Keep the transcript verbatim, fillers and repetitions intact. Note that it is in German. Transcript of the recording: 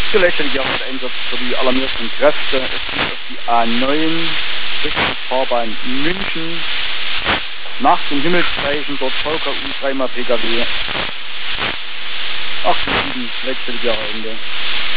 Gleichzeitiger Einsatz für die alarmierten Kräfte. Es geht auf die A neun Richtung Fahrbahn München. Nach dem Himmelszeichen dort V K U, dreimal P K W. acht sieben, gleichzeitiger Ende.